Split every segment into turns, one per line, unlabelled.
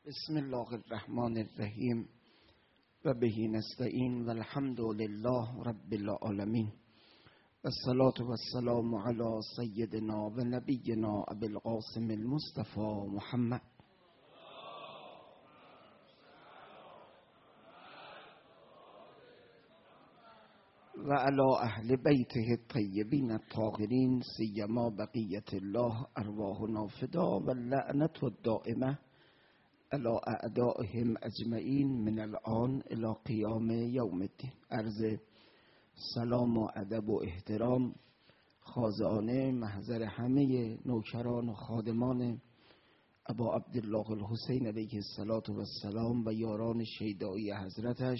بسم الله الرحمن الرحیم و به نستعین و الحمد لله رب العالمین و الصلاة و السلام علی سیدنا و نبینا ابی القاسم المصطفى محمد و علی اهل بیته الطیبین الطاهرین سیما بقیت الله ارواحنا فدا و لعنت الدائمه علی اعدائهم اجمعین من الان الی قیام یوم الدین. عرض سلام و ادب و احترام خاضعانه محضر همه نوکران و خادمان ابا عبدالله الحسین علیه السلام و یاران شیدایی حضرتش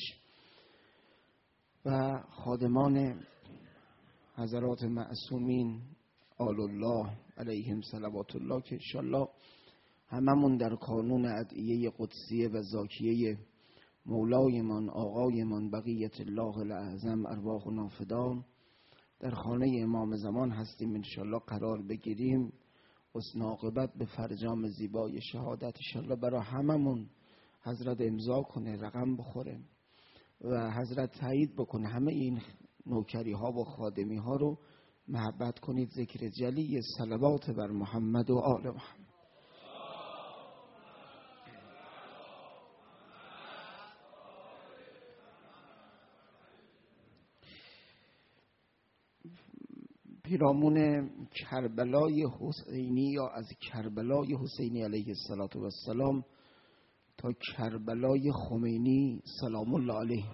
و خادمان حضرات معصومین آل الله علیهم صلوات الله که انشاءالله هممون در کانون ادعیه قدسیه و زاکیه مولایمان آقایمان بقیت الله الاعظم ارواحنا فدا در خانه امام زمان هستیم. انشاءالله قرار بگیریم حسن عاقبت به فرجام زیبای شهادت انشاءالله برای هممون حضرت امضا کنه، رقم بخوره و حضرت تایید بکنه همه این نوکری ها و خادمی ها رو محبت کنید. ذکر جلی صلوات بر محمد و آل محمد. پیرامون کربلای حسینی یا از کربلای حسینی علیه السلام تا کربلای خمینی سلام الله علیه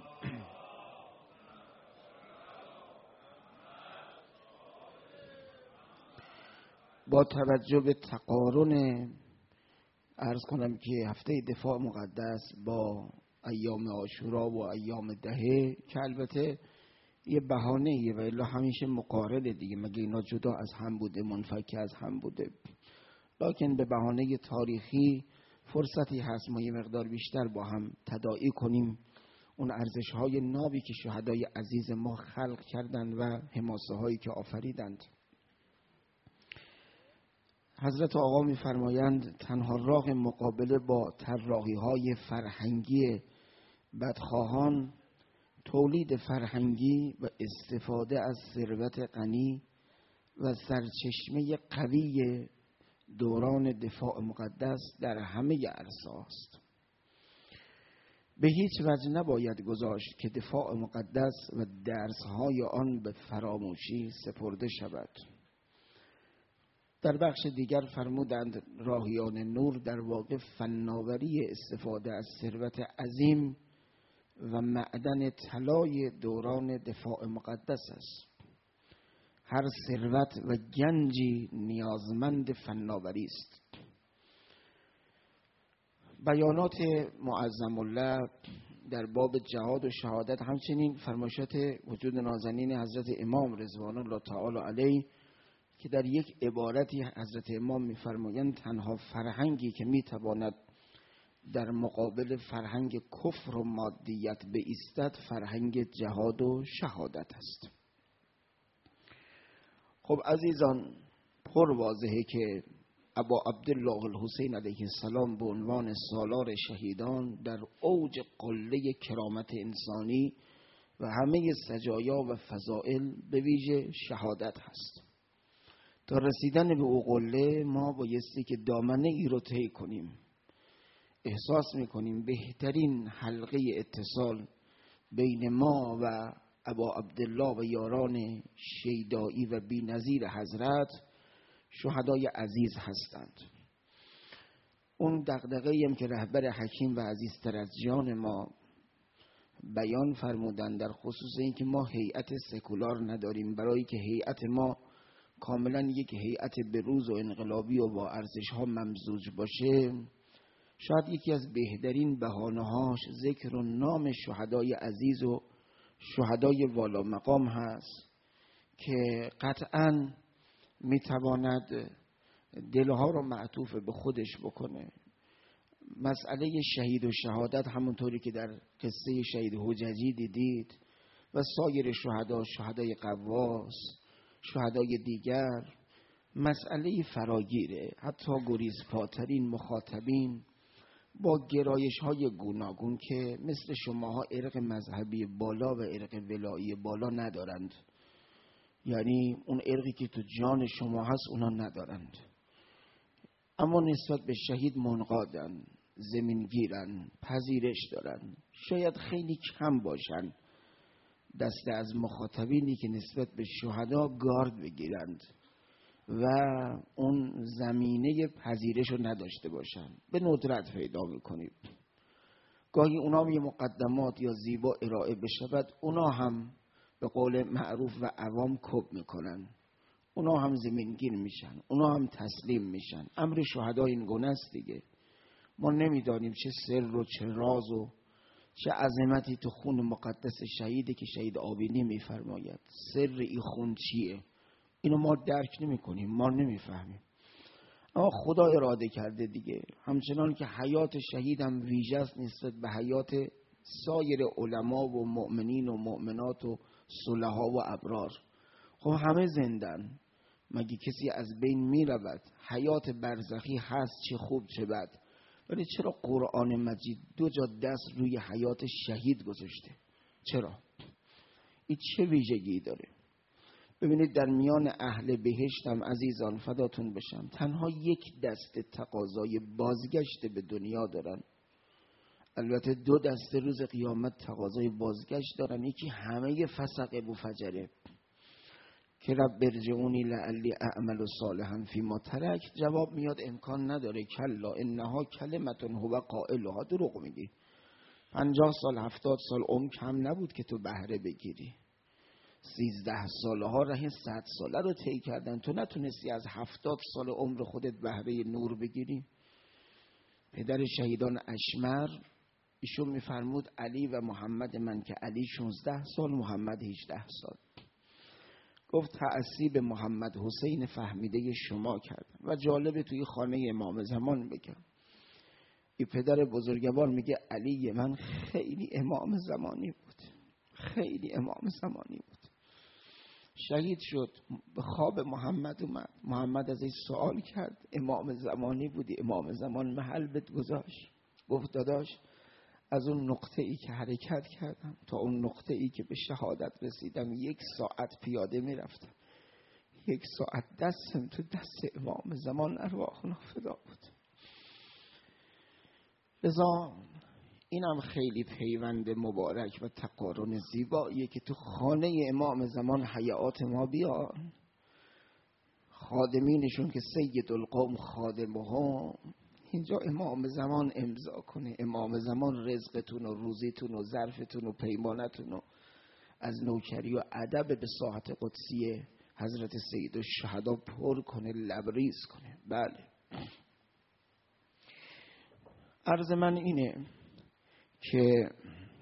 با توجه به تقارن عرض کنم که هفته دفاع مقدس با ایام عاشورا و ایام دهه که البته یه بهانه‌ایه و الا همیشه مقارنه دیگه، مگه اینا جدا از هم بوده منفک از هم بوده، لکن به بهانه تاریخی فرصتی هست ما یه مقدار بیشتر با هم تداعی کنیم اون ارزش‌های نابی که شهدای عزیز ما خلق کردند و حماسه هایی که آفریدند. حضرت آقا می‌فرمایند تنها راه مقابله با طراحی‌های فرهنگی بدخواهان تولید فرهنگی و استفاده از ثروت غنی و سرچشمه قوی دوران دفاع مقدس در همه عرصه است. به هیچ وجه نباید گذاشت که دفاع مقدس و درس‌های آن به فراموشی سپرده شود. در بخش دیگر فرمودند راهیان نور در واقع فناوری استفاده از ثروت عظیم و معدن طلای دوران دفاع مقدس است. هر ثروت و گنجی نیازمند فناوری است. بیانات معظم الله در باب جهاد و شهادت همچنین فرمایشات وجود نازنین حضرت امام رضوان الله تعالی علیه که در یک عبارتی حضرت امام می‌فرمایند تنها فرهنگی که می‌تواند در مقابل فرهنگ کفر و مادیت بایستد فرهنگ جهاد و شهادت است. خب عزیزان، پر واضحه که ابا عبدالله الحسین علیه السلام به عنوان سالار شهیدان در اوج قله کرامت انسانی و همه سجایا و فضائل به ویژه شهادت هست. تا رسیدن به او قله ما بایستی که دامنه ای رو طی کنیم. احساس میکنیم بهترین حلقه اتصال بین ما و ابا عبدالله و یاران شیدایی و بی‌نظیر حضرت شهدای عزیز هستند. اون دغدغه‌ای هم که رهبر حکیم و عزیزتر از جان ما بیان فرمودن در خصوص این که ما هیئت سکولار نداریم، برای که هیئت ما کاملا یک هیئت بروز و انقلابی و با ارزش‌ها ممزوج باشه، شاید یکی از بهترین بهانه‌هاش ذکر و نام شهدای عزیز و شهدای والا مقام هست که قطعاً میتواند دلها رو معطوف به خودش بکنه. مسئله شهید و شهادت همونطوری که در قصه شهید حججی دیدید و سایر شهدا، شهدای قواس، شهدای دیگر، مسئله فراگیره. حتی گریزپاترین مخاطبین با گرایش های گوناگون که مثل شماها ارق مذهبی بالا و ارق ولایی بالا ندارند، یعنی اون ارقی که تو جان شما هست اونا ندارند، اما نسبت به شهید منقادن، زمینگیرن، پذیرش دارن. شاید خیلی کم باشن دسته از مخاطبینی که نسبت به شهدا گارد بگیرند و اون زمینه پذیرش رو نداشته باشن. به ندرت پیدا میکنید. گاهی اونا هم یه مقدمات یا زیبا ارائه بشود، اونا هم به قول معروف و عوام کب میکنن، اونا هم زمینگیر میشن، اونا هم تسلیم میشن. امر شهدا این گونه است دیگه. ما نمیدانیم چه سر و چه راز و چه عظمتی تو خون مقدس شهیده که شهید آبینی میفرماید. سر این خون چیه؟ اینو ما درک نمی کنیم، ما نمیفهمیم، اما خدا اراده کرده دیگه. همچنان که حیات شهید هم ویژه است نسبت به حیات سایر علما و مؤمنین و مؤمنات و صلحا و ابرار. خب همه زندن، مگه کسی از بین می رود؟ حیات برزخی هست، چه خوب چه بد. ولی چرا قرآن مجید دو جا دست روی حیات شهید گذاشته؟ چرا؟ این چه ویژگی داره؟ ببینید در میان اهل بهشتم عزیزان فداتون بشم، تنها یک دسته تقاضای بازگشت به دنیا دارن. البته دو دسته روز قیامت تقاضای بازگشت دارن. یکی همه فسق و فجره که رب ارجعونی لعلی اعمل صالحا فیما ترک، جواب میاد امکان نداره، کلا انها کلمت هو قائلها. دروغ میگی. 50 سال 70 سال عمر کم نبود که تو بهره بگیری. 13 ساله ها ره 100 ساله رو طی کردن، تو نتونستی از 70 سال عمر خودت بهره نور بگیری؟ پدر شهیدان اشمر ایشون میفرمود علی و محمد من که علی 16 سال محمد 18 سال. گفت تأسی به محمد حسین فهمیده شما کردم. و جالبه توی خانه امام زمان بگم، این پدر بزرگوار میگه علی من خیلی امام زمانی بود، خیلی امام زمانی بود. شهید شد، به خواب محمد اومد، محمد از این سوال کرد امام زمانی بودی، امام زمان محل بهت گذاشت؟ گفت داداش از اون نقطه ای که حرکت کردم تا اون نقطه ای که به شهادت رسیدم 1 ساعت پیاده میرفتم، 1 ساعت دستم تو دست امام زمان ارواحنا فدا بود. لذا اینم خیلی پیوند مبارک و تقارن زیباییه که تو خانه امام زمان حیات ما بیان، خادمینشون که سید القوم خادمهم، اینجا امام زمان امضا کنه. امام زمان رزقتون و روزیتون و ظرفتون و پیمانتون و از نوکری و ادب به ساحت قدسی حضرت سید الشهدا پر کنه، لبریز کنه. بله، عرض من اینه که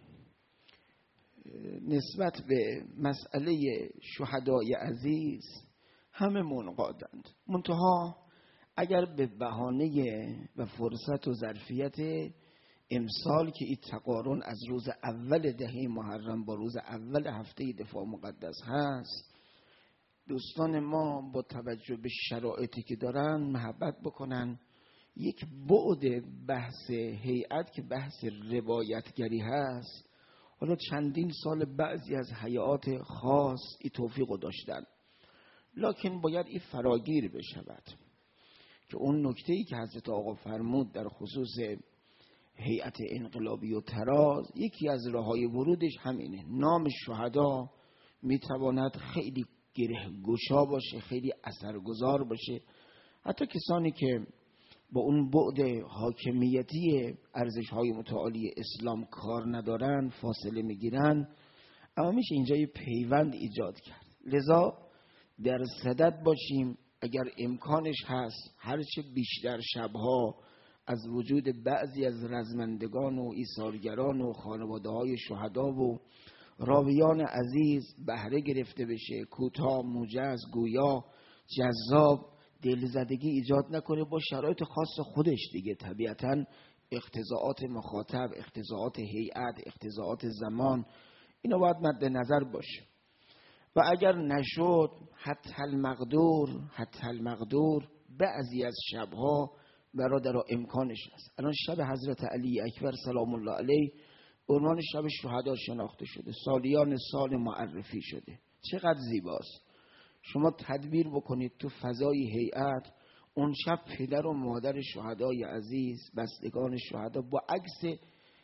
نسبت به مسئله شهدای عزیز همه منقادند، منتها اگر به بهانه و فرصت و ظرفیت امسال که این تقارن از روز اول دهه محرم با روز اول هفته دفاع مقدس هست، دوستان ما با توجه به شرایطی که دارن محبت بکنن یک بعد بحث هیئت که بحث روایتگری هست، حالا چندین سال بعضی از هیئات خاص این توفیق داشتن، لکن باید این فراگیر بشود که اون نکته‌ای که حضرت آقا فرمود در خصوص هیئت انقلابی و تراز، یکی از راه‌های ورودش همینه. نام شهدا میتواند خیلی گره گشا باشه، خیلی اثرگذار باشه. حتی کسانی که با اون بعد حاکمیتی ارزش‌های متعالی اسلام کار ندارن، فاصله میگیرن، اما میشه اینجا یه پیوند ایجاد کرد. لذا در صدد باشیم اگر امکانش هست هرچه بیشتر شبها از وجود بعضی از رزمندگان و ایثارگران و خانواده‌های شهدا و راویان عزیز بهره گرفته بشه، کوتاه، موجز، گویا، جذاب، دلزدگی ایجاد نکنه، با شرایط خاص خودش دیگه. طبیعتاً اقتضاعات مخاطب، اقتضاعات هیئت، اقتضاعات زمان، اینا باید مد نظر باشه. و اگر نشد حتی المقدور بعضی از شبها برادرها امکانش هست. الان شب حضرت علی اکبر سلام الله علیه به عنوان شب شهدا شناخته شده، سالیان سال معرفی شده. چقدر زیباست. شما تدبیر بکنید تو فضای هیئت اون شب پدر و مادر شهدای عزیز، بستگان شهدا با عکس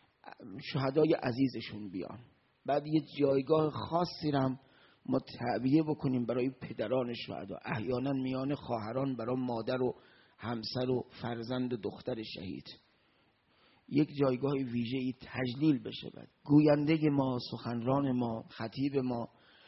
شهدای عزیزشون بیان. بعد یه جایگاه خاصی رم ما تعبیه بکنیم برای پدران شهدا، احیانا میان خواهران برای مادر و همسر و فرزند و دختر شهید. یک جایگاه ویژه‌ای تجلیل بشه. بعد گوینده ما، سخنران ما، خطیب ما،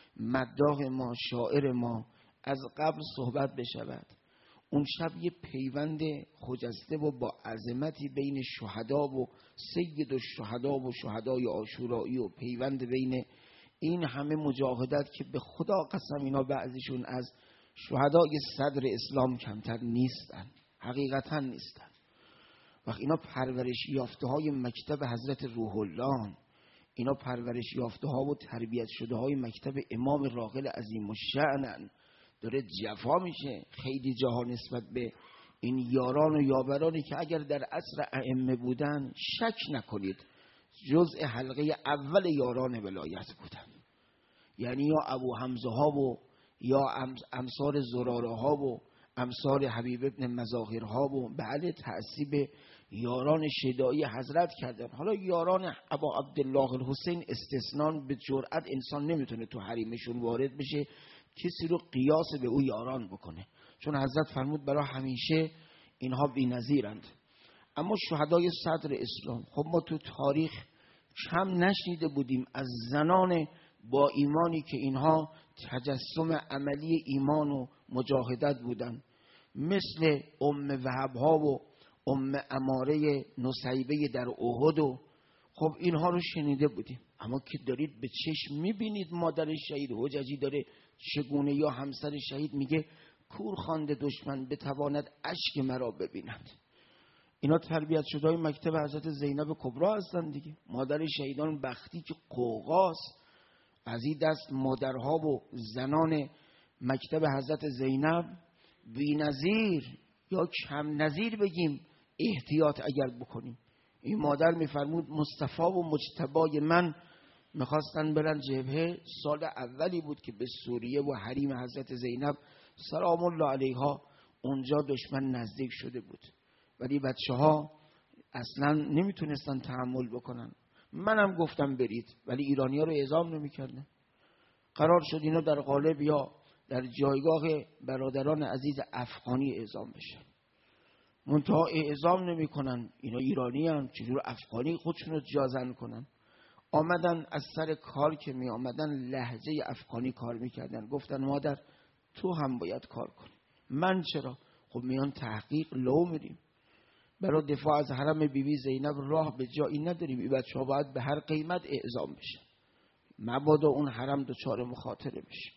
مداح ما، شاعر ما از قبل صحبت بشود. اون شب یه پیوند خجسته و با عظمتی بین شهدا و سید الشهدا و شهدای عاشورایی و پیوند بین این همه مجاهدت که به خدا قسم اینا بعضیشون از شهدای صدر اسلام کمتر نیستن، حقیقتا نیستن. وقت اینا پرورش یافته های مکتب حضرت روح الله، اینا پرورش یافته ها و تربیت شده های مکتب امام راغل عظیم الشأنن. داره جفا میشه خیلی جاها نسبت به این یاران و یاورانی که اگر در عصر ائمه بودن شک نکنید جزء حلقه اول یاران ولایت بودن. یعنی یا ابو حمزه ها و یا امثال زراره ها و امثال حبیب ابن مظاهر ها و بعد تعصیب یاران شیدایی حضرت کردن. حالا یاران ابا عبدالله الحسین استثنان به جرأت انسان نمیتونه تو حریمشون وارد بشه کسی رو قیاس به او یاران بکنه، چون حضرت فرمود برای همیشه اینها بی‌نظیرند. اما شهدای صدر اسلام، خب ما تو تاریخ کم نشنیده بودیم از زنان با ایمانی که اینها تجسم عملی ایمان و مجاهدت بودن، مثل ام وهب ها و ام اماره نصیبه در احد. و خب اینها رو شنیده بودیم، اما که دارید به چشم میبینید مادر شهید حججی داره چگونه یا همسر شهید میگه کور خوانده دشمن بتواند اشک مرا ببیند. اینا تربیت شده های مکتب حضرت زینب کبرا هستن دیگه. مادر شهیدان بختی که قوقاست، از این دست مادرها و زنان مکتب حضرت زینب بی‌نظیر یا کم نظیر بگیم احتیاط اگر بکنیم. این مادر میفرمود مصطفی و مجتبای من میخواستن برن جبهه. سال اولی بود که به سوریه و حریم حضرت زینب سلام الله علیها اونجا دشمن نزدیک شده بود، ولی بچه ها اصلا نمیتونستن تحمل بکنن. منم گفتم برید، ولی ایرانی ها رو اعزام نمیکردن. قرار شد اینا در قالب یا در جایگاه برادران عزیز افغانی اعزام بشن. منتها اعزام نمی کنن، اینا ایرانی هم چجور افغانی خودشون رو جازن کنن. آمدن از سر کار که می آمدن لهجه افغانی کار میکردن. گفتن مادر تو هم باید کار کنی. من چرا؟ خب میان تحقیق لو میریم، برای دفاع از حرم بیبی زینب راه به جایی نداریم. این بچه ها باید به هر قیمت اعزام بشه، مبادا اون حرم دچار مخاطره بشه.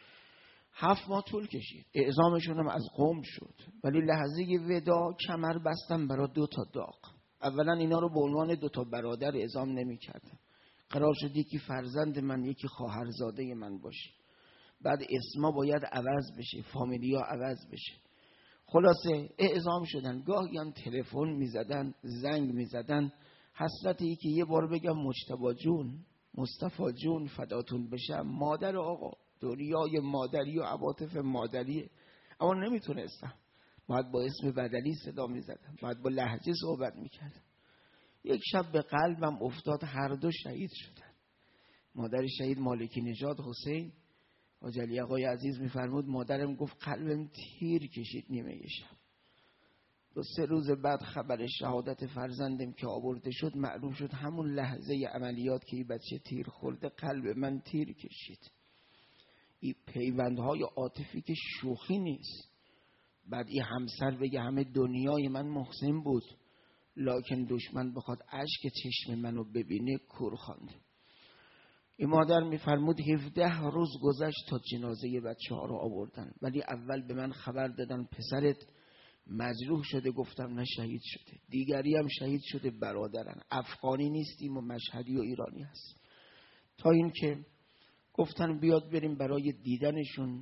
7 ماه طول کشید، اعزامشون هم از قم شد، ولی لحظه ودا کمر بستن برای 2 تا داغ. اولا اینا رو به عنوان 2 تا برادر اعزام نمی کردن. قرار شد یکی فرزند من یکی خواهرزاده من باشه، بعد اسما باید عوض بشه، فامیلیا عوض بشه. خلاصه اعزام شدن. گاهی هم تلفن میزدن، زنگ میزدن، حسرتی که یه بار بگم مجتبی جون، مصطفی جون فداتون بشم، مادر آقا، دنیای مادری و عواطف مادریه. اما نمیتونستم، باید با اسم بدلی صدا میزدم، باید با لهجه صحبت میکردم. یک شب به قلبم افتاد هر دو شهید شدن. مادر شهید مالکی نژاد حسین و جلی آقای عزیز میفرمود مادرم گفت قلبم تیر کشید نیمه شب. 2-3 روز بعد خبر شهادت فرزندم که آورده شد معلوم شد. همون لحظه عملیات که این بچه تیر خورده قلب من تیر کشید. این پیوندهای عاطفی که شوخی نیست. بعد این همسر بگه همه دنیای من محسن بود، لکن دشمن بخواد اشک چشم منو ببینه کور خواند. این مادر میفرمود 17 روز گذشت تا جنازه بچه ها رو آوردن، ولی اول به من خبر دادن پسرت مجروح شده. گفتم نه شهید شده. دیگری هم شهید شده برادرن، افغانی نیستیم و مشهدی و ایرانی هست. تا این که گفتن بیاد بریم برای دیدنشون.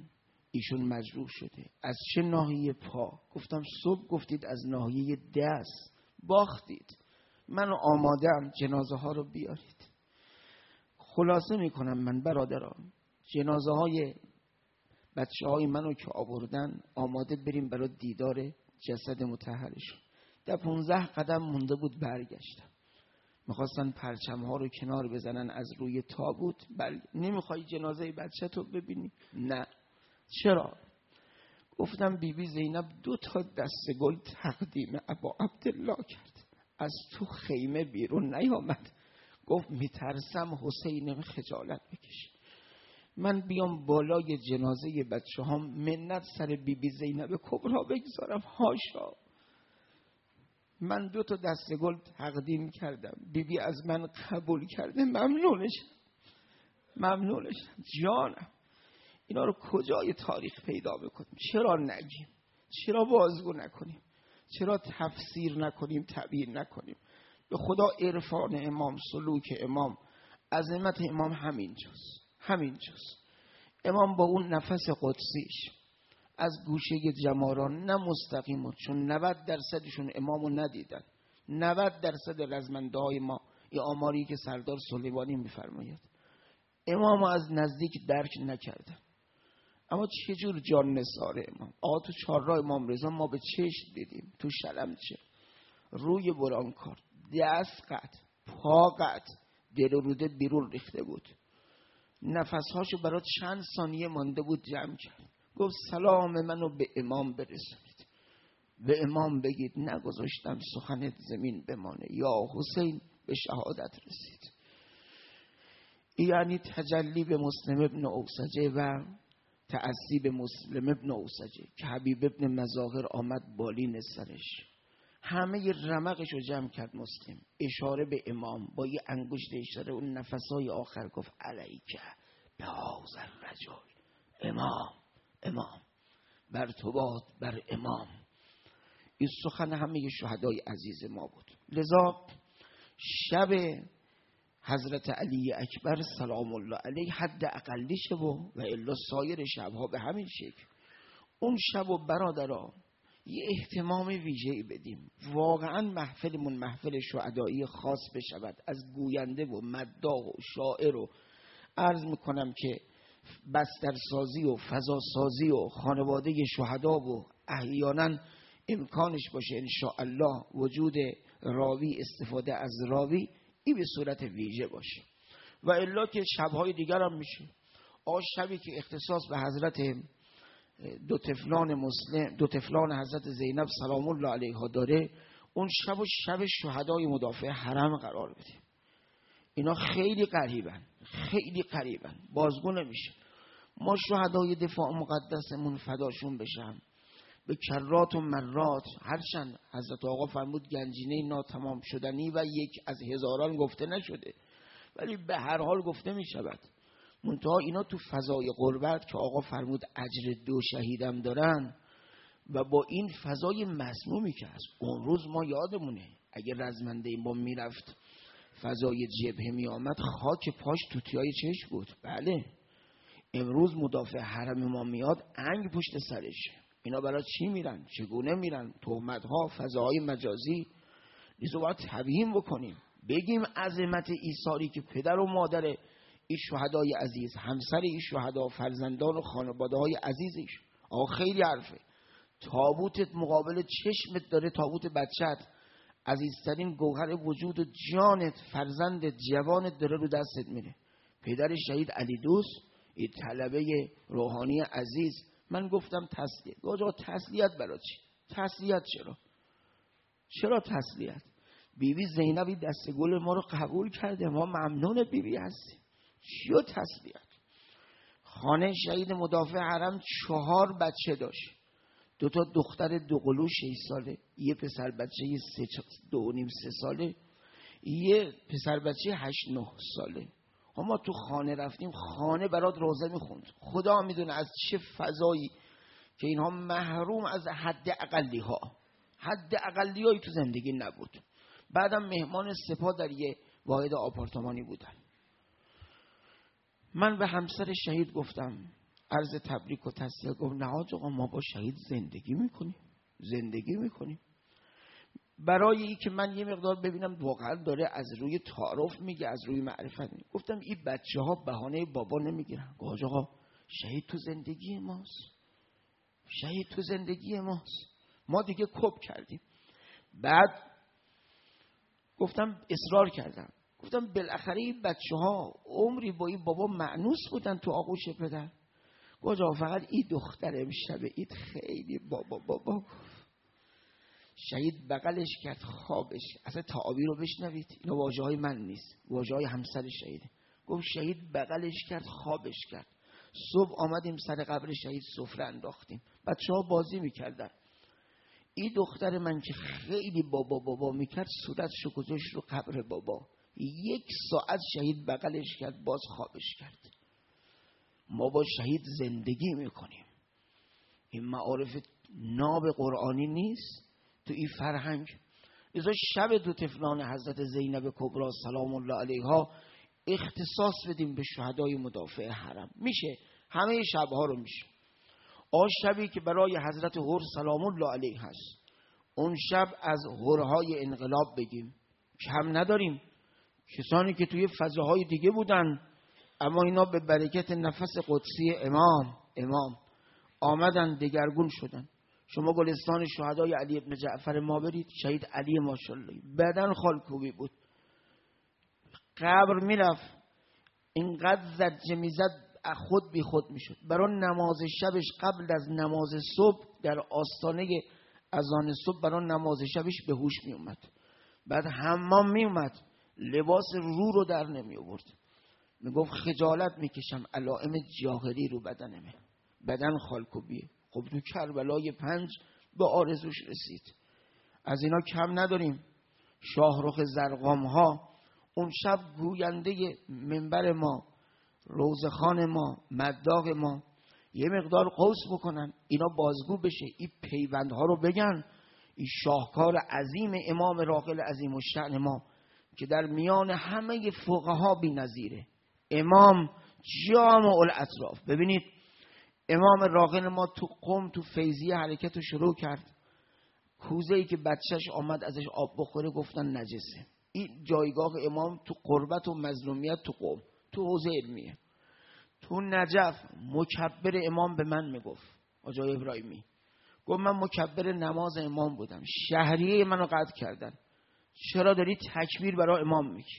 ایشون مجروح شده. از چه ناحیه؟ پا. گفتم صبح گفتید از ناحیه دست، باختید. من آمادم جنازه ها رو بیارید. خلاصه میکنم من برادران، جنازه های بچه های منو که آوردن آماده بریم برای دیدار جسد مطهرشون. در 15 قدم مونده بود برگشتم. میخواستن پرچم ها رو کنار بزنن از روی تابوت. نمیخوای جنازه بچه تو ببینی؟ نه. چرا؟ گفتم بیبی زینب 2 دسته گل تقدیم ابا عبدالله کرد، از تو خیمه بیرون نیامد. گفت میترسم حسین خجالت بکشه. من بیام بالای جنازه بچه هم منت سر بیبی زینب کبرا بگذارم؟ هاشا. من 2 دسته گل تقدیم کردم، بیبی از من قبول کرده. ممنونشم جانم. اینا رو کجای تاریخ پیدا بکنیم؟ چرا نگیم؟ چرا بازگو نکنیم؟ چرا تفسیر نکنیم، تعبیر نکنیم؟ به خدا عرفان امام، سلوک امام، عظمت امام همینجاست. امام با اون نفس قدسیش از گوشه جماران نه مستقیم، چون 90% امامو ندیدن. 90% رزمنده های ما، این آماری که سردار سلیمانی میفرماید، امامو از نزدیک درک نکردن. اما چجور جان نثار امام؟ تو 4 راه امام رضا ما به چشم دیدیم، تو شلمچه روی برانکار، دست قطع، پا قطع، دل و روده بیرون ریخته بود. نفسهاشو برای چند ثانیه مانده بود جمع کرد. گفت سلام منو به امام برسونید، به امام بگید نگذاشتم سخنت زمین بمانه، یا حسین به شهادت رسید. یعنی تجلی به مسلم ابن اوسجه و تأسی به مسلم ابن اوسجه که حبیب ابن مظاهر آمد بالین سرش، همه رمقش رو جمع کرد مسلم، اشاره به امام با یه انگشت اشاره. اون نفسای آخر گفت علیکه به هذا الرجل، امام بر تو باد، بر امام. این سخن همه شهدای عزیز ما بود. لذا شب حضرت علی اکبر سلام الله علیه حد اقلیشه و الا سایر شبها به همین شکل. اون شب و برادران یه اهتمام ویژه‌ای بدیم. واقعا محفلمون محفل شهدایی خاص بشود، از گوینده و مداح و شاعر و عرض میکنم که بسترسازی و فضاسازی و خانواده شهدا و احیانا امکانش باشه انشاءالله وجود راوی، استفاده از راوی، این به صورت ویژه باشه. و الا که شبهای دیگر هم میشه. شبی که اختصاص به حضرت 2 طفلان حضرت زینب سلام الله علیها داره، اون شب و شب شهدای مدافع حرم قرار بدیم. اینا خیلی قریبن، بازگو نمیشه. ما شهدای دفاع مقدسمون فداشون بشم به کرات و مرات، هرچند حضرت آقا فرمود گنجینه ناتمام شدنی و 1 از هزاران گفته نشده، ولی به هر حال گفته می شود. منتها اینا تو فضای قربت که آقا فرمود اجر 2 شهیدم دارن و با این فضای مسمومی که هست. اون روز ما یادمونه اگه رزمنده ما میرفت فضای جبهه می آمد، خاک پاش توتیای چشم بود. بله امروز مدافع حرم ما میاد انگ پشت سرشه. اینا برای چی میرن؟ چگونه میرن؟ تهمت ها، فضاهای مجازی. لیزو باید تبیین بکنیم، بگیم عظمت ایثاری که پدر و مادر این شهدای عزیز، همسر این شهدا، فرزندان و خانواده های عزیزش. خیلی حرفه. تابوتت مقابل چشمت داره، تابوت بچت، عزیزترین گوهر وجود و جانت، فرزندت، جوانت داره رو دستت میره. پدر شهید علی دوست، این طلبه روحانی عزیز، من گفتم تسلیت. گفتم تسلیت برای چی؟ تسلیت چرا تسلیت؟ بیبی زینبی دست گل ما رو قبول کرده، ما ممنون بیبی هستیم. چیو تسلیت؟ خانه شهید مدافع حرم 4 بچه داشت. 2 دختر 2 قلو 6 ساله، یه پسر بچه 2.5-3 ساله، یه پسر بچه 8-9 ساله. ما تو خانه رفتیم، خانه برات روزه میخوند. خدا میدونه از چه فضایی که اینها محروم از حد اقلیایی تو زندگی نبود. بعدم مهمان سپاه در یه واحد آپارتمانی بودن. من به همسر شهید گفتم عرض تبریک و تسلیت. گفت نه حاج آقا ما با شهید زندگی میکنیم. برای این که من یه مقدار ببینم واقعا داره از روی تعارف میگه، از روی معرفت میگه. گفتم این بچه ها بهانه بابا نمیگیرن. گفت آقا شهید تو زندگی ماست، ما دیگه کپ کردیم. بعد گفتم اصرار کردم، گفتم بالاخره این بچه ها عمری با این بابا مأنوس بودن تو آغوش پدر. گفت فقط این دختر امشب اید خیلی بابا شهید بغلش کرد خوابش. اصلا تعابیر رو بشنوید، اینا واژه های من نیست، واژه های همسر شهیده. گفت شهید بغلش کرد خوابش کرد. صبح آمدیم سر قبر شهید سفره انداختیم، بچه ها بازی میکردن. این دختر من که خیلی بابا میکرد صورتشو گذاشت رو قبر بابا. 1 ساعت شهید بغلش کرد، باز خوابش کرد. ما با شهید زندگی میکنیم. این معارف ناب قرآنی نیست تو این فرهنگ. لذا شب 2 طفلان حضرت زینب کبری سلام الله علیها اختصاص بدیم به شهدای مدافع حرم. میشه همه شبها رو میشه. شبی که برای حضرت هر سلام الله علیه هست، اون شب از هرهای انقلاب بگیم، کم نداریم. کسانی که توی فضاهای دیگه بودن اما اینا به برکت نفس قدسی امام آمدن، دگرگون شدن. شما گلستان شهدای علی ابن جعفر ما برید، شهید علی ماشاءالله بدن خالکوبی بود، قبر میرفت اینقدر زجه میزد خود بی خود میشد. برای نماز شبش قبل از نماز صبح در آستانه اذان صبح برای نماز شبش به هوش می اومد. بعد حمام می اومد، لباس رو در نمی آورد. می گفت خجالت میکشم، علائم جاهلی رو بدنمه، بدن خالکوبیه. خب تو کربلای 5 به آرزوش رسید. از اینا کم نداریم. شاهرخ زرقام ها اون شب گوینده منبر ما، روزخان ما، مداح ما، یه مقدار قوس بکنن، اینا بازگو بشه، این پیوندها رو بگن. این شاهکار عظیم امام راغل عظیم الشأن ما که در میان همه فقها بی نظیره. امام جامع الاطراف. ببینید امام راغل ما تو قم تو فیضیه حرکت رو شروع کرد. کوزه‌ای که بچهش آمد ازش آب بخوره گفتن نجسه. این جایگاه امام تو قربت و مظلومیت تو قم، تو حوزه علمیه. تو نجف مکبر امام به من میگفت، آجای ابراهیمی گفت من مکبر نماز امام بودم، شهریه منو قطع کردن، چرا داری تکبیر برای امام میگی؟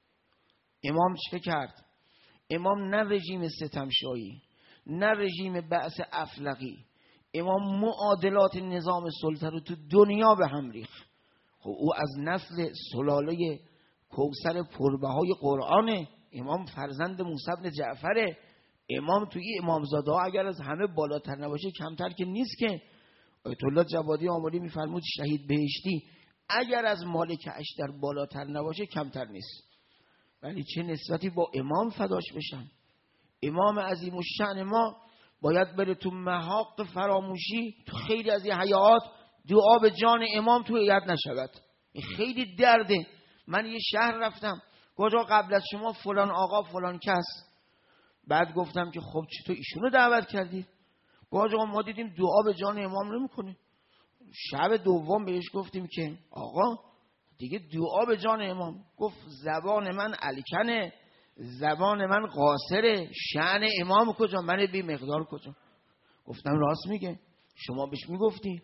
امام چه کرد؟ امام نه رژیم ستمشایی، نه رژیم بعث افلقی، امام معادلات نظام سلطه رو تو دنیا به هم ریخت. خب او از نسل سلاله کوثر پربهای قرآنه. امام فرزند موسی بن جعفره. امام توی امامزاده ها اگر از همه بالاتر نباشه کمتر که نیست که. آیت الله جوادی آملی میفرمود شهید بهشتی اگر از مالک اشتر بالاتر نباشه کمتر نیست. ولی چه نسبتی با امام فداش بشن. امام عظیم الشأن ما باید بره تو محاق فراموشی، تو خیلی از این حیات دعا به جان امام تو یاد نشود. این خیلی درده. من یه شهر رفتم، کجا قبل از شما فلان آقا فلان کس. بعد گفتم که خب چطور ایشونو دعوت کردید؟ گفت ما دیدیم دعا به جان امام نمی‌کنه. شب دوم بهش گفتیم که آقا دیگه دعا به جان امام. گفت زبان من الکنه، زبان من قاصره، شأن امام کجا، من بی مقدار کجا؟ گفتم راست میگه، شما بهش میگفتی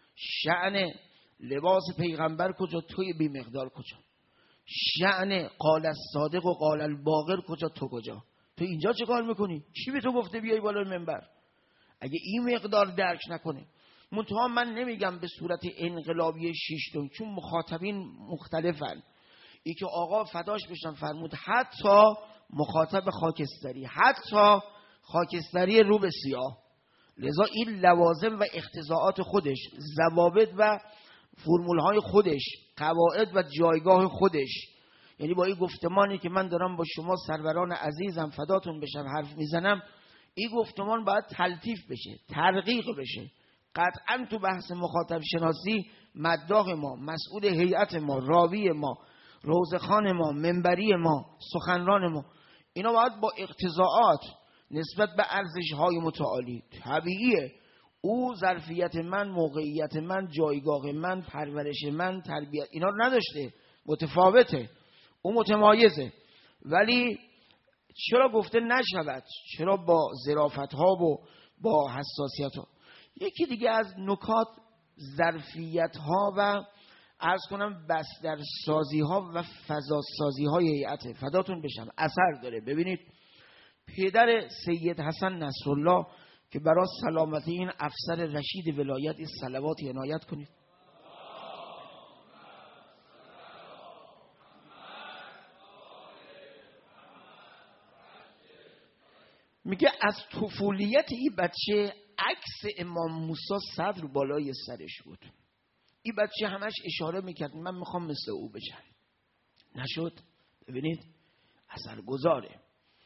شأن لباس پیغمبر کجا، توی بی مقدار کجا؟ شأن قال الصادق و قال الباقر کجا، تو کجا؟ تو اینجا چه کار میکنی؟ کی به تو گفته بیای بالای منبر؟ اگه این مقدار درک نکنه. منتها من نمیگم به صورت انقلابی شیشتون، چون مخاطبین مختلفن. ای که آقا فداش بشن فرمود حتی مخاطب خاکستری، حتی خاکستری رو به سیاه. لذا این لوازم و اقتضاعات خودش، ضوابط و فرمولهای خودش، قواعد و جایگاه خودش. یعنی با این گفتمانی که من دارم با شما سروران عزیزم فداتون بشم حرف میزنم، این گفتمان باید تلطیف بشه، ترقیق بشه. قطعا تو بحث مخاطب شناسی مداح ما، مسئول هیئت ما، راوی ما، روزخان ما، منبری ما، سخنران ما، اینا باید با اقتضاعات نسبت به ارزش‌های متعالی. طبیعیه او ظرفیت من، موقعیت من، جایگاه من، پرورش من، تربیت اینا رو نداشته، متفاوته، او متمایزه. ولی چرا گفته نشود؟ چرا با ظرافت‌ها و با حساسیت‌ها؟ یکی دیگه از نکات ظرفیت‌ها و عرض کنم بسترسازی‌ها و فضاسازی‌های هیئت، فداتون بشم، اثر داره. ببینید پدر سید حسن نصرالله که برای سلامتی این افسر رشید ولایت این صلواتی عنایت کنید. میگه از طفولیت این بچه عکس امام موسی صدر بالای سرش بود. این بچه همش اشاره میکرد من میخوام مثل او بشم. نشد. ببینید اثرگذاره.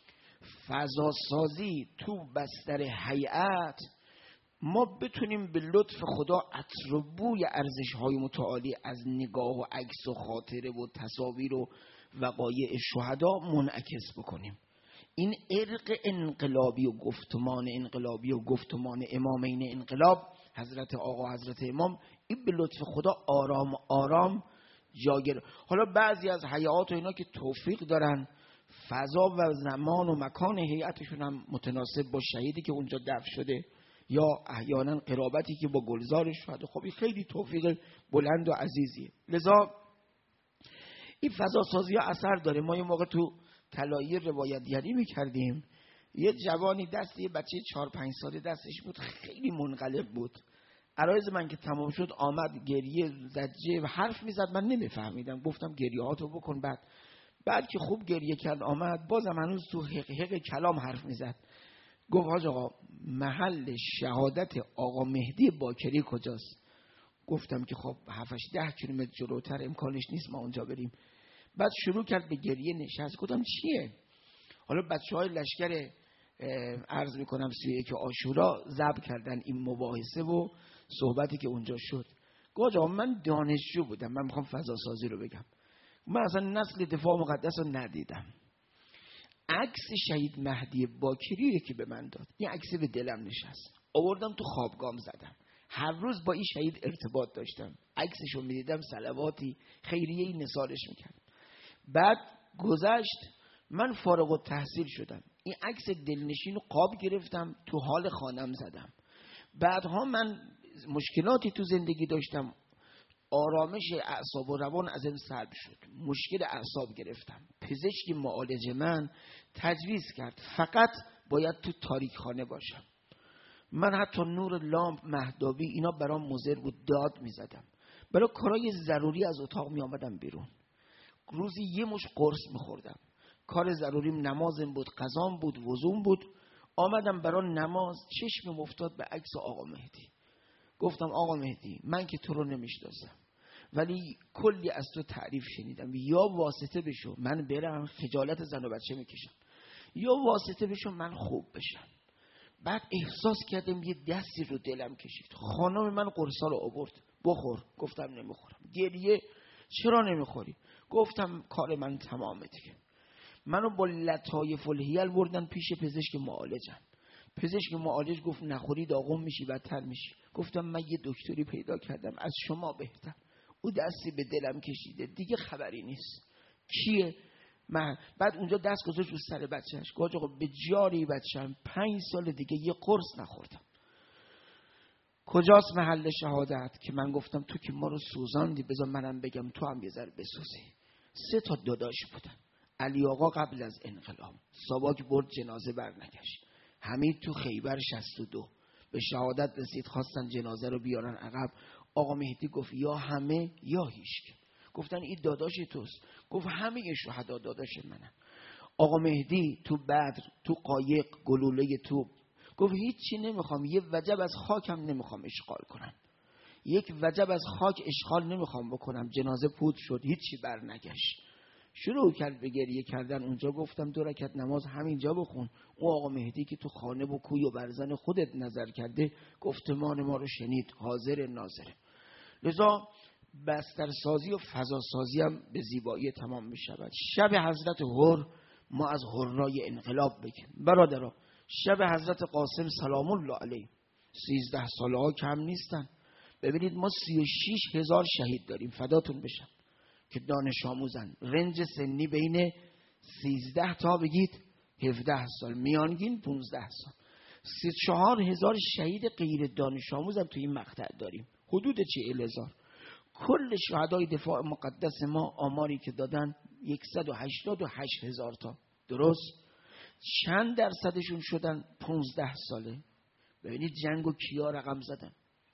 فضاسازی تو بستر هیئت ما بتونیم به لطف خدا عطر و بوی ارزش‌های متعالی از نگاه و عکس و خاطره و تصاویر و وقایع شهدا منعکس بکنیم. این ارق انقلابی و گفتمان انقلابی و گفتمان امامین انقلاب حضرت آقا حضرت امام این به لطف خدا آرام آرام جاگر. حالا بعضی از هیئات و اینا که توفیق دارن فضا و زمان و مکان هیئتشون هم متناسب با شهیدی که اونجا دفن شده یا احیانا قرابتی که با گلزارش شده، خب این خیلی توفیق بلند و عزیزیه. لذا این فضا سازی ها اثر داره. ما یه موقع تو طلایی روایتگری میکردیم، یه جوانی دست یه بچه 4-5 ساله دستش بود، خیلی منقلب بود. عرایز من که تمام شد آمد گریه زجه و حرف میزد، من نمیفهمیدم. گفتم گریه هاتو بکن. بعد که خوب گریه کرد آمد، بازم هنوز تو حق کلام حرف میزد. گفت حاج آقا محل شهادت آقا مهدی باکری کجاست؟ گفتم که خب 7-10 کیلومتر جلوتر، امکانش نیست ما اونجا بریم. بعد شروع کرد به گریه، نشست. گفتم چیه؟ حالا بچه‌های لشکر عرض میکنم 31 عاشورا ضبط کردن این مباحثه و صحبتی که اونجا شد. گفت آقا من دانشجو بودم، من میخوام فضا سازی رو بگم. من اصلا نسل دفاع مقدس رو ندیدم. عکس شهید مهدی باکریه که به من داد، این عکس به دلم نشست، آوردم تو خوابگاهم زدم. هر روز با این شهید ارتباط داشتم، عکسشو میدیدم، صلواتی خیریه‌ای نثارش میکردم. بعد گذشت، من فارغ التحصیل شدم، این عکس دلنشین رو قاب گرفتم تو حال خانم زدم. بعدها من مشکلاتی تو زندگی داشتم، آرامش اعصاب و روان از این سلب شد، مشکل اعصاب گرفتم. پزشک معالج من تجویز کرد فقط باید تو تاریک خانه باشم. من حتی نور لامپ مهتابی اینا برام مضر بود، داد میزدم. برای کارهای ضروری از اتاق می آمدم بیرون. روزی یه مش قرص میخوردم. کار ضروریم نمازم بود، قضام بود، وضوم بود. آمدم برای نماز، چشمم افتاد به عکس آقا مهدی. گفتم آقا مهدی من که تو رو نمیشناسم، ولی کلی از تو تعریف شنیدم، یا واسطه بشو من برم خجالت زن و بچه میکشم، یا واسطه بشو من خوب بشم. بعد احساس کردم یه دستی رو دلم کشید. خانم من قرصا رو آورد، بخور. گفتم نمیخورم. گریه چرا نمیخوری؟ گفتم کار من تمامه دیگه. منو با لطایف الحیل بردن پیش پزشک معالجم. پزشک معالج گفت نخوری داغون میشی، بدتر میشی. گفتم من یه دکتری پیدا کردم از شما بهتر. او دستی به دلم کشیده، دیگه خبری نیست. کیه؟ من. بعد اونجا دست گذاشت رو سر بچهش، گفت آقا به جاری بچه‌م 5 سال دیگه یه قرص نخوردم. کجاست محل شهادت؟ که من گفتم تو که ما رو سوزاندی، بذار منم بگم تو هم یه ذره بسوزی. 3 تا داداش بودن. علی آقا قبل از انقلاب ساواک برد جنازه برنگشت. حمید تو خیبر 62 به شهادت رسید، خواستن جنازه رو بیارن عقب. آقا مهدی گفت یا همه یا هیچ. گفتن این داداش توست؟ گفت همه شهدا داداش منن. آقا مهدی تو بدر، تو قایق، گلوله توپ، گفت هیچی نمیخوام، یه وجب از خاکم نمیخوام اشغال کنم، یک وجب از خاک اشغال نمیخوام بکنم. جنازه پود شد، هیچی برنگشت. شروع کرد به گریه کردن. اونجا گفتم 2 رکعت نماز همینجا بخون. او آقا مهدی که تو خانه و کوی و برزن خودت نظر کرده، گفتمان ما رو شنید، حاضر ناظره. لذا بسترسازی و فضاسازی هم به زیبایی تمام می شود. شب حضرت هر ما از هرای انقلاب بگیم. برادرها شب حضرت قاسم سلام الله علیه 13 ساله ها کم نیستن. ببینید ما 36,000 شهید داریم، فداتون بشم، که دانش آموزن، رنج سنی بین 13 تا بگید 17 سال، میانگین 15 سال. 34,000 شهید غیر دانش آموزم توی این مقطع داریم، حدود 40,000. کل شهدای دفاع مقدس ما آماری که دادن 188,000 تا. درست؟ چند درصدشون شدن 15 ساله؟ ببینید جنگو کیا رقم زدن،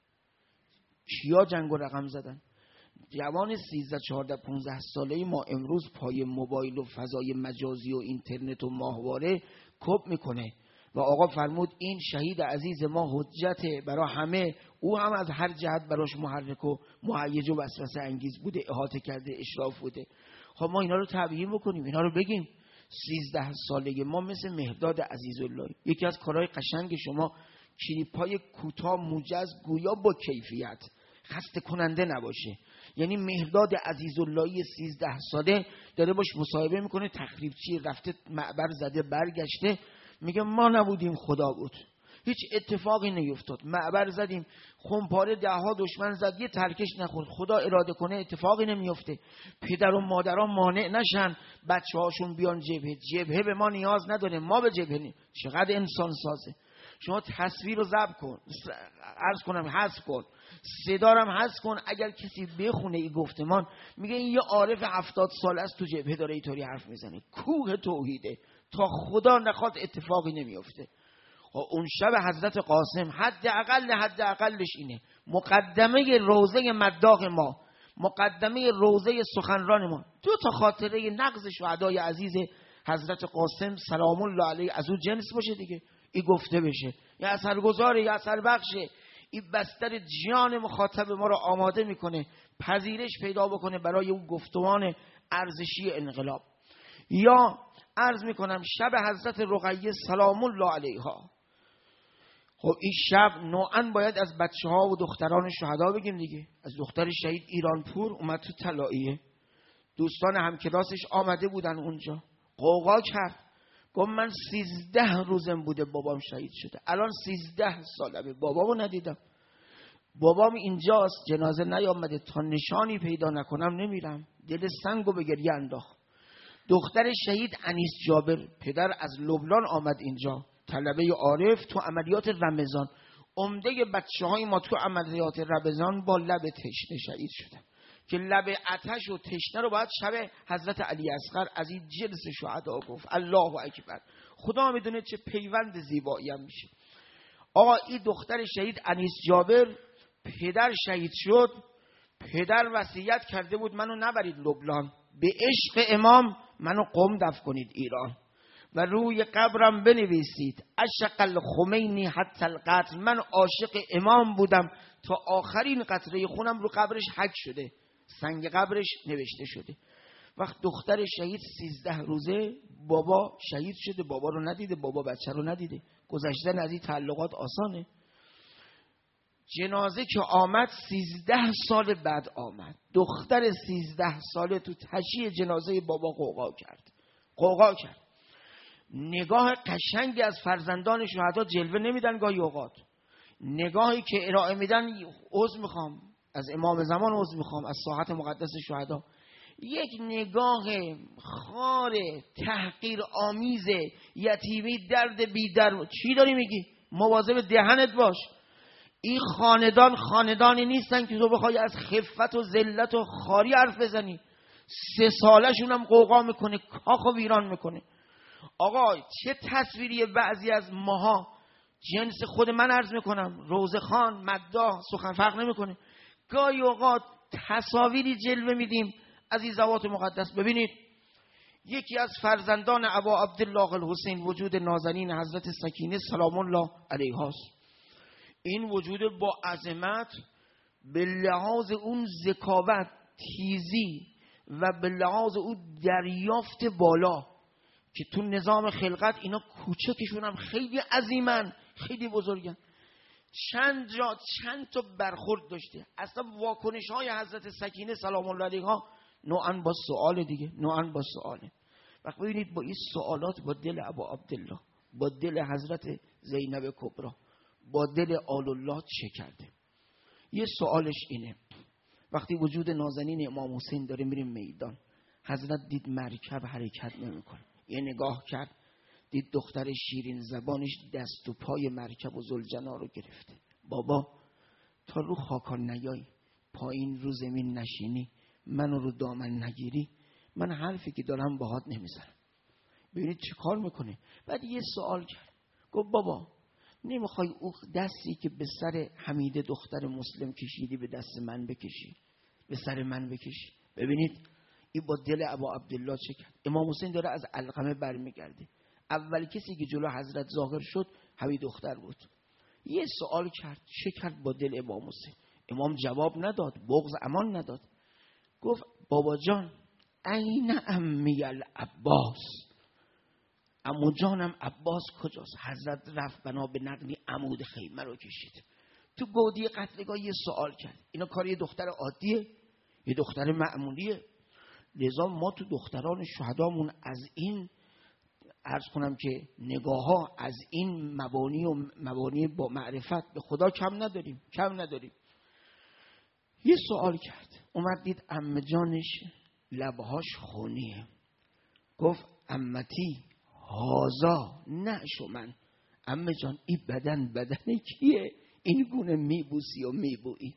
کیا جنگو رقم زدن. جوان 13 14 15 ساله ما امروز پای موبایل و فضای مجازی و اینترنت و ماهواره کپ میکنه و آقا فرمود این شهید عزیز ما حجته برای همه، او هم از هر جهت براش محرک و مهیج و وسوسه انگیز بوده، احاطه کرده، اشراف بوده. خب ما اینا رو تبیین بکنیم، اینا رو بگیم. 13 سالگی ما مثل مهرداد عزیزالله، یکی از کارهای قشنگ شما کلیپ‌های کوتاه موجز گویا با کیفیت، خسته کننده نباشه. یعنی مهرداد عزیزاللهی 13 ساله داره باش مصاحبه میکنه، تخریبچی، رفته معبر زده برگشته، میگه ما نبودیم خدا بود، هیچ اتفاقی نیفتاد، معبر زدیم خمپاره 10 دشمن زد، یه ترکش نخورد، خدا اراده کنه اتفاقی نمیفته، پدر و مادران مانع نشن بچه هاشون بیان جبهه، جبهه به ما نیاز نداره، ما به جبهه نیاز. چقدر انسان سازه. شما تصویر رو ضبط کن، عرض کنم حذف کن، صدا رو هم حذف کن، اگر کسی بخونه این گفتمان میگه این یه عارف 70 سال است تو جبهه داره اینطوری حرف میزنه. کوه توحیده، تا خدا نخواد اتفاقی نمیفته. اون شب حضرت قاسم حداقلش اینه، مقدمه روضه مداح ما، مقدمه روضه سخنران ما، 2 تا خاطره نقض شهدای عزیز حضرت قاسم سلام الله علیه از اون جنس باشه دیگه، این گفته بشه، یا اثرگذاره یا اثر بخشه، این بستر جان مخاطب ما رو آماده میکنه پذیرش پیدا بکنه برای اون گفتمان ارزشی انقلاب. یا عرض میکنم شب حضرت رقیه سلام الله علیها. خب این شب نوعا باید از بچه ها و دختران شهدا بگیم دیگه. از دختر شهید ایرانپور اومد تو طلائیه، دوستان همکلاسش آمده بودن اونجا، غوغا کرد، گفت من 13 روزم بوده بابام شهید شده، الان 13 سالمه بابامو ندیدم، بابام اینجاست، جنازه نیامده، تا نشانی پیدا نکنم نمیرم. دل سنگو به گریه انداخت. دختر شهید انیس جابر پدر از لبنان آمد اینجا، طلبه عارف، تو عملیات رمضان، عمده بچه های ما تو عملیات رمضان با لب تشنه شهید شدن، که لب آتش و تشنه رو باید شب حضرت علی اصغر از این جنس شهدا گفت. الله اکبر. خدا میدونه چه پیوند زیبایی هم میشه. آقا این دختر شهید انیس جابر پدر شهید شد، پدر وصیت کرده بود منو نبرید لبنان، به عشق امام منو قم دفن کنید ایران و روی قبرم بنویسید عشق الخمینی حتی القتل، من عاشق امام بودم تا آخرین قطره خونم رو قبرش حک شده، سنگ قبرش نوشته شده. وقت دختر شهید 13 روزه بابا شهید شده، بابا رو ندیده، بابا بچه رو ندیده، گذشتن از این تعلقات آسانه. جنازه که آمد 13 سال بعد آمد، دختر 13 ساله تو تشییع جنازه بابا قوقا کرد. نگاه قشنگی از فرزندان شهدا جلوه نمیدن گاهی اوقات، نگاهی که ارائه میدن، عذر میخوام از امام زمان، عذر میخوام از ساحت مقدس شهدا، یک نگاه خار تحقیر آمیز، یتیمی درد بیدر. چی داری میگی؟ مواظب دهنت باش. این خاندانی نیستن که تو بخوای از خفت و ذلت و خاری حرف بزنی. 3 سالشون هم قوقا میکنه، کاخ و ویران میکنه. آقا چه تصویری بعضی از ماها، جنس خود من عرض میکنم، روزخان، مداح، سخن فرق نمیکنه، گاهی اوقات تصاویری جلوه میدیم از این ذوات مقدس. ببینید یکی از فرزندان ابا عبدالله الحسین، وجود نازنین حضرت سکینه سلام الله علیها است. این وجود با عظمت به لحاظ اون ذکاوت، تیزی و به لحاظ اون دریافت بالا که تو نظام خلقت اینا کوچکشون هم خیلی عظیمن، خیلی بزرگن، چند تا برخورد داشته. اصلا واکنش های حضرت سکینه سلام الله علیها نوعا با سؤال دیگه، نوعا با سؤاله. وقت ببینید با این سوالات با دل ابا عبدالله با دل حضرت زینب کبرا، با دل آل الله چه کرده؟ یه سوالش اینه، وقتی وجود نازنین امام حسین داره میریم میدان، حضرت دید مرکب حرکت نمیکنه، یه نگاه کرد دید دختر شیرین زبانش دست و پای مرکب و ذوالجنا رو گرفته. بابا تا رو خاکان نیایی، پایین رو زمین نشینی، منو رو دامن نگیری، من حرفی که دارم باهات نمیزنم. ببینید چه کار میکنه. بعد یه سوال کرد، گفت بابا نمیخوای او دستی که به سر حمیده دختر مسلم کشیدی به دست من بکشی، به سر من بکشی؟ ببینید این با دل ابا عبدالله چه کرد. امام حسین داره از علقمه برمیگرده، اول کسی که جلو حضرت ظاهر شد حمید دختر بود. یه سوال کرد، چه کرد با دل امام حسین؟ امام جواب نداد، بغض امان نداد. گفت بابا جان این امی العباس، عمو جانم عباس کجاست؟ حضرت رفت بنا به نقلی عمود خیمه رو کشید. تو گودی قتلگاه یه سوال کرد، اینا کار یه دختر عادیه؟ یه دختر معمولیه؟ لذا ما تو دختران شهدامون از این عرض کنم که نگاه ها، از این مبانی با معرفت به خدا کم نداریم. یه سوال کرد، اومد دید عمه جانش لبهاش خونیه، گفت عمتی هازا نعشو من. عمه جان این بدن کیه؟ این گونه میبوسی و میبویی.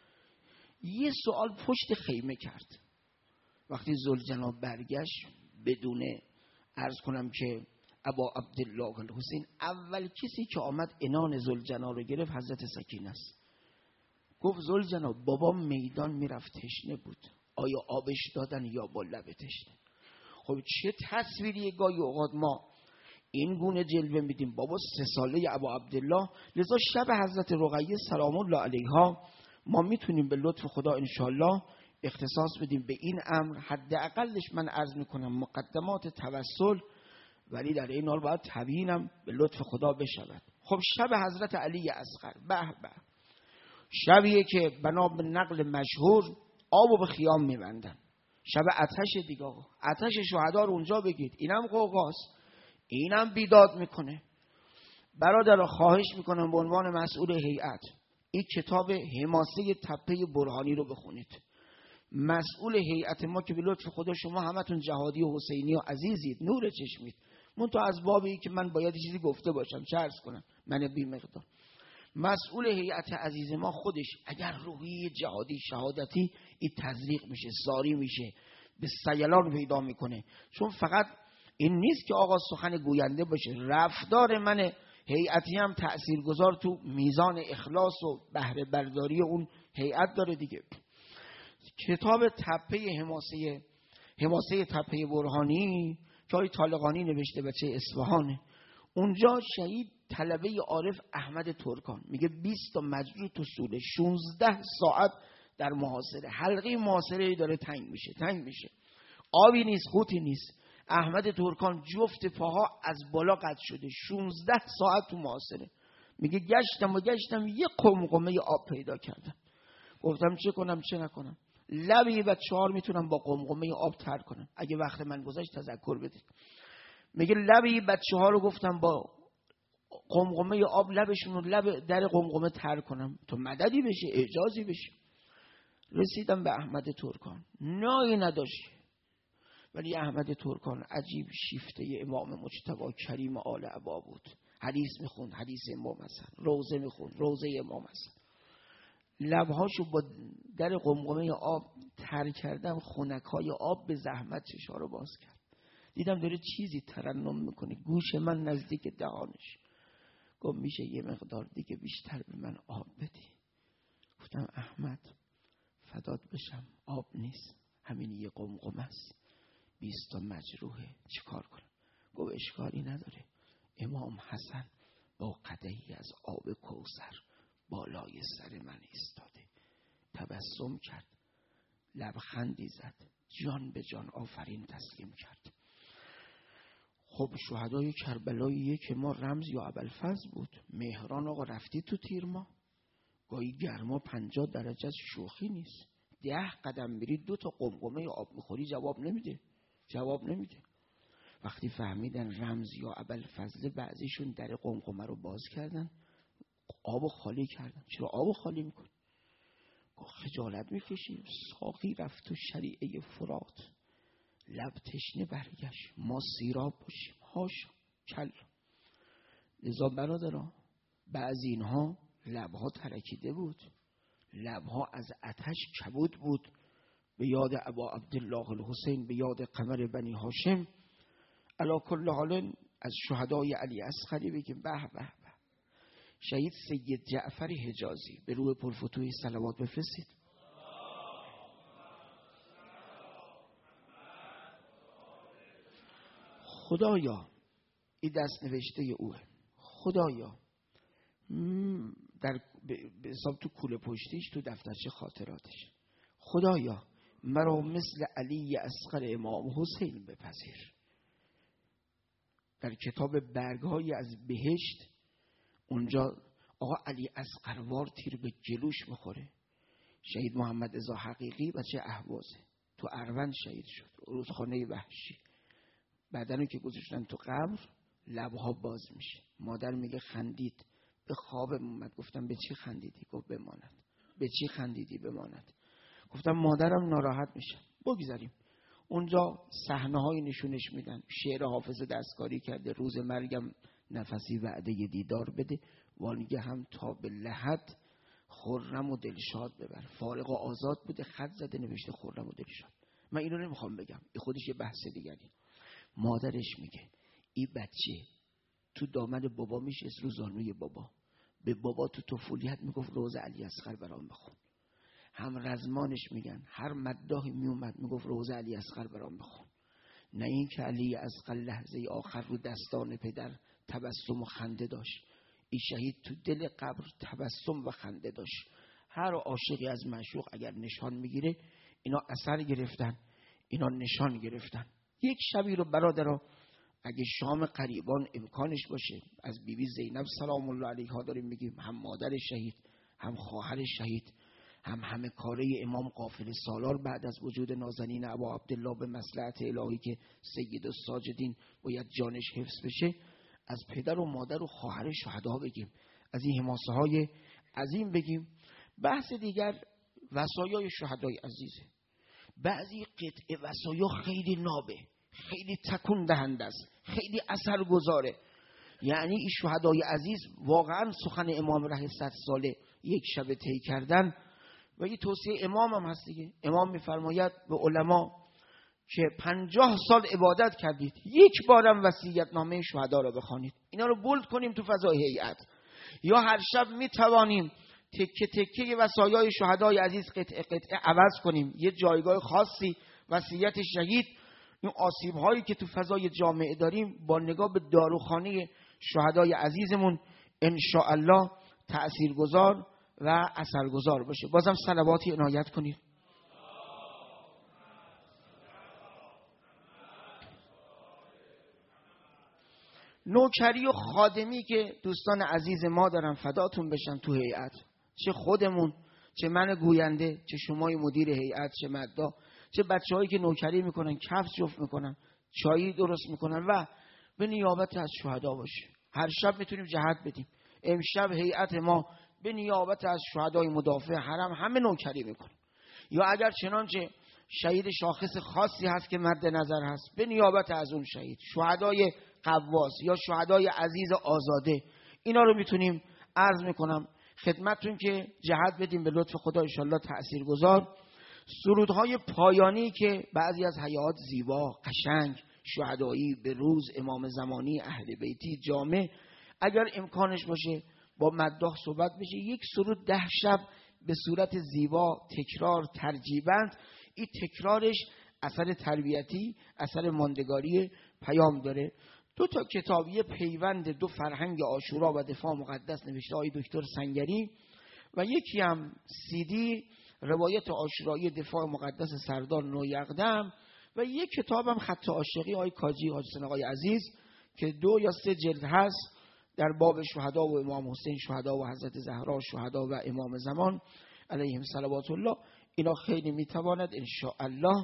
یه سوال پشت خیمه کرد. وقتی ذوالجنا برگشت بدون عرض کنم که ابا عبدالله الحسین، اول کسی که آمد عنان ذوالجنا رو گرفت حضرت سکینه است. گفت ذوالجنا بابا میدان میرفت تشنه بود، آیا آبش دادن یا با لب تشنه؟ خب چه تصویری گاهی اوقات ما این گونه جلوه میدیم. بابا 3 ساله ابا عبدالله. لذا شب حضرت رقیه سلام الله علیها ما میتونیم به لطف خدا انشالله اختصاص بدیم به این امر. حداقلش من عرض میکنم مقدمات توسل، ولی در این حال باید تبیینم به لطف خدا بشود. خب شب حضرت علی اصغر، به به، شبیه که بنا به نقل مشهور آبو به خیام میبندن. شب آتش دیگه، آتش شهدا رو اونجا بگید، اینم قوقاست، اینم بیداد میکنه. برادر خواهش میکنم به عنوان مسئول هیئت این کتاب حماسه تپه برهانی رو بخونید. مسئول هیئت ما که به لطف خدا شما همتون جهادی و حسینی و عزیزید، نور چشمید، منتها از بابی که من باید چیزی گفته باشم چه عرض کنم، من بی مقدار. مسئول هیئت عزیز ما خودش اگر روحی جهادی شهادتی این تزریق میشه، ساری میشه، به سیلان پیدا میکنه. چون فقط این نیست که آقا سخن گوینده باشه، رفتار من هیئتی هم تأثیرگذار تو میزان اخلاص و بهره برداری اون هیئت داره دیگه. کتاب تپه حماسه تپه برهانی که آقای طالقانی نوشته، بچه اصفهانه، اونجا شهید طلبه عارف احمد ترکان میگه 20 تا مجروح تو سوله، 16 ساعت در محاصره، حلقه محاصره داره تنگ میشه، آبی نیست، قوتی نیست. احمد ترکان جفت پاها از بالا قطع شده، 16 ساعت تو محاصره. میگه گشتم یه قمقمه آب پیدا کردم، گفتم چه کنم چه نکنم. لبی بچه‌ها میتونم با قمقمه آب تر کنم، اگه وقت من گذشت تذکر بدید. میگه لبی بچه‌ها رو گفتم با قمقمه آب لبشون رو لب در قمقمه تر کنم تا مددی بشه، اعجازی بشه. رسیدم به احمد ترکان، نایی نداشت، ولی احمد ترکان عجیب شیفته امام مجتبی کریم آل عبا بود. حدیث میخوند، حدیث امام حسن، روزه میخوند، روزه امام حسن. لبهاشو با در قمقمه آب تر کردم، خنکای آب به زحمت چشا رو باز کرد. دیدم داره چیزی ترنم میکنه، گوش من نزدیک دهانش. گفت میشه یه مقدار دیگه بیشتر به من آب بدی؟ گفتم احمد فدات بشم، آب نیست، همین یه قمقمه است، 20 تا مجروحه، چیکار کنم؟ گفت اشکالی نداره، امام حسن با قدحی از آب کوثر بالای سر من ایستاده. تبسم کرد، لبخندی زد، جان به جان آفرین تسلیم کرد. خب شهدای کربلایی که ما رمز یا ابوالفضل بود. مهران آقا رفتی تو تیر ما، گاهی گرما 50 درجه شوخی نیست. 10 قدم میری 2 تا قمقمه آب میخوری جواب نمیده. وقتی فهمیدن رمز یا ابوالفضل، بعضیشون در قمقمه رو باز کردن، آبو خالی کردن. چرا آبو خالی میکن؟ خجالت میکشیم. ساقی رفت و شریعه فرات، لب تشنه برگشت، ما سیراب باشیم. هاشا کلا. لذا برادران، بعضی اینها لبها ترکیده بود، لبها از آتش کبود بود، به یاد ابا عبدالله الحسین، به یاد قمر بنی هاشم. علی کل حال از شهدای علی اصغری بگیم به به به. شهید سید جعفر حجازی، به روح پرفتوح صلوات بفرستید. خدایا، این دست نوشته اوه. خدایا، در به حساب تو کوله پشتیش، تو دفترچه خاطراتش، خدایا مرا مثل علی اصغر امام حسین بپذیر. در کتاب برگ‌های از بهشت اونجا آقا علی اصغروار تیر به جلوش میخوره. شهید محمد رضا حقیقی بچه اهوازه، تو اروند شهید شد، رودخانه وحشی. بعدنو که گذاشتن تو قبر، لبها باز میشه. مادر میگه خندید، به خوابم اومد. گفتم به چی خندیدی؟ گفت بماند. به چی خندیدی؟ بماند. گفتم مادرم ناراحت میشه. بگذاریم. اونجا صحنه‌های نشونش میدن. شعر حافظ دستکاری کرده، روز مرگم نفسی وعده دیدار بده، وانگه هم تا به لحد خرم و دلشاد ببر. فارغ و آزاد بوده، خط زده نوشته خرم و دلشاد. من اینو نمیخوام بگم، این خودش یه بحث دیگری. مادرش میگه این بچه تو دامن بابا میشست، رو زانوی بابا، به بابا تو طفولیت میگفت روز علی اصغر برام بخون. هم رزمانش میگن هر مداحی میومد میگفت روز علی اصغر برام بخون. نه این که علی اصغر لحظه آخر رو دستان پدر تبسم و خنده داشت. این شهید تو دل قبر تبسم و خنده داشت. هر عاشقی از معشوق اگر نشان میگیره، اینا اثر گرفتن، اینا نشان گرفتن. یک شبی رو برادرها، اگه شام قریبان امکانش باشه، از بیبی زینب سلام الله علیها داریم میگیم، هم مادر شهید، هم خواهر شهید، هم همه کاره امام قافله سالار بعد از وجود نازنین ابا عبدالله به مصلحت الهی که سید الساجدین باید جانش حفظ بشه، از پدر و مادر و خواهر شهدا بگیم، از این حماسه های عظیم بگیم. بحث دیگر وصایای شهدای عزیزه. بعضی قطعه وصایا خیلی نابه، خیلی تکون دهنده است، خیلی اثر گذاره. یعنی این شهدای عزیز واقعا سخن امام ره 100 ساله یک شب طی کردن. و این توصیه امام هم هست دیگه. امام میفرماید به علما که 50 سال عبادت کردید، یک بارم وصیت نامه شهدا را بخوانید. اینا رو بولد کنیم تو فضای هیئت، یا هر شب میتوانیم تکه تکه وصایای شهدای عزیز قطعه قطعه عوض کنیم، یه جایگاه خاصی وصیت شهید. این آسیب هایی که تو فضای جامعه داریم با نگاه به داروخانه شهدای عزیزمون ان شاء الله تاثیرگذار و اثرگذار باشه. بازم صلواتی عنایت کنید. نوکری و خادمی که دوستان عزیز ما دارن، فداتون بشن تو هیئت، چه خودمون، چه من گوینده، چه شمای مدیر هیئت، چه مدا، چه بچه‌هایی که نوکری میکنن، کفش جفت میکنن، چایی درست میکنن و به نیابت از شهدا باشه. هر شب میتونیم جهت بدیم. امشب هیئت ما به نیابت از شهدای مدافع حرم همه نوکری میکنن. یا اگر چنانچه شهید شاخص خاصی هست که مد نظر هست، به نیابت از اون شهید، شهدای قواس یا شهدای عزیز آزاده، اینا رو میتونیم عرض میکنم خدمتتون که جهت بدیم به لطف خدا ان شاءالله تاثیرگذار. سرودهای پایانی که بعضی از حیات زیبا، قشنگ، شهدایی، به روز، امام زمانی، اهل بیتی، جامع، اگر امکانش باشه با مداح صحبت بشه، یک سرود 10 شب به صورت زیبا تکرار ترجیبند. این تکرارش اثر تربیتی، اثر ماندگاری پیام داره. 2 تا کتابی پیوند 2 فرهنگ عاشورا و دفاع مقدس نوشته آقای دکتر سنگری، و یکی هم CD روایت عاشورایی دفاع مقدس سردار نویقدم، و یک کتابم خط عاشقی آقای کاجی حاج حسین آقای عزیز که 2 یا 3 جلد هست در باب شهدا و امام حسین، شهدا و حضرت زهرا، شهدا و امام زمان علیهم صلوات الله. اینا خیلی میتواند ان شاء الله